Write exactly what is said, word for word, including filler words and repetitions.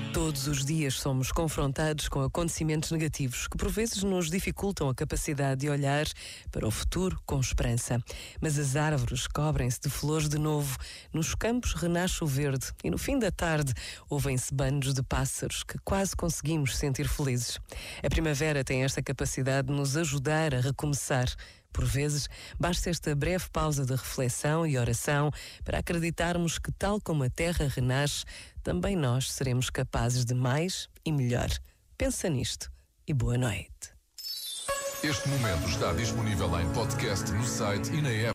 Todos os dias somos confrontados com acontecimentos negativos que por vezes nos dificultam a capacidade de olhar para o futuro com esperança. Mas as árvores cobrem-se de flores de novo, nos campos renasce o verde e no fim da tarde ouvem-se bandos de pássaros que quase conseguimos sentir felizes. A primavera tem esta capacidade de nos ajudar a recomeçar. Por vezes, basta esta breve pausa de reflexão e oração para acreditarmos que, tal como a terra renasce, também nós seremos capazes de mais e melhor. Pensa nisto e boa noite. Este momento está disponível em podcast no site e na app.